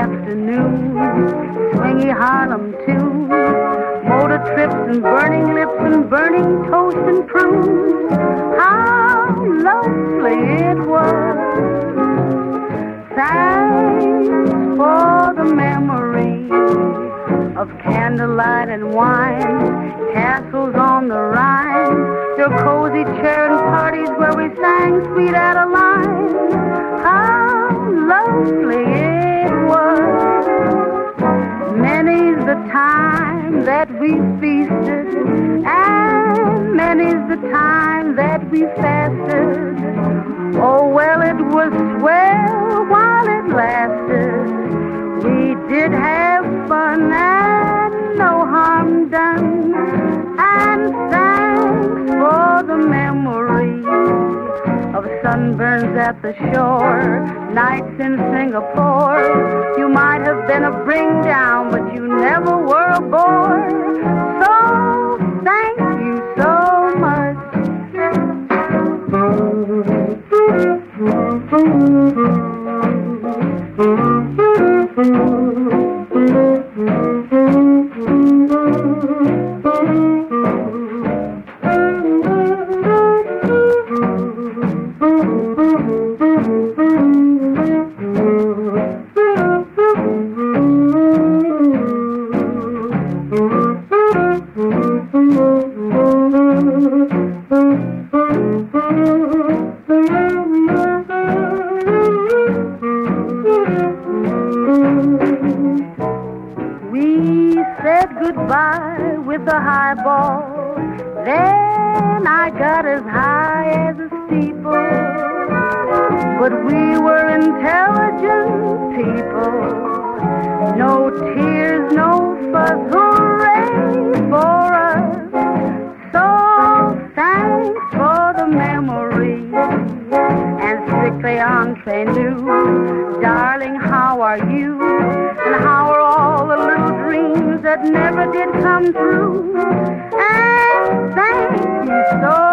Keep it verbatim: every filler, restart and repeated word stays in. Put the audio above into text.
afternoon, swingy Harlem tune, motor trips and burning lips and burning toast and prunes. How lovely it was. Thanks for the memory of candlelight and wine, castles on the Rhine, your cozy chair and parties where we sang Sweet Adeline. How lovely it was. Many's the time that we feasted, and many's the time that we fasted. Oh, well, it was swell while it lasted. We did have fun and no harm done. And thanks for the memory of sunburns at the shore, nights in Singapore. You might have been a bring down, but you never were a bore. So thank you so much. Goodbye with a highball. Then I got as high as a steeple. But we were intelligent people. No tears, no fuss, hooray for us. So thanks for the memory and strictly entre nous. Darling, how are you? And how are all the little dreams that never did come true? And thank you so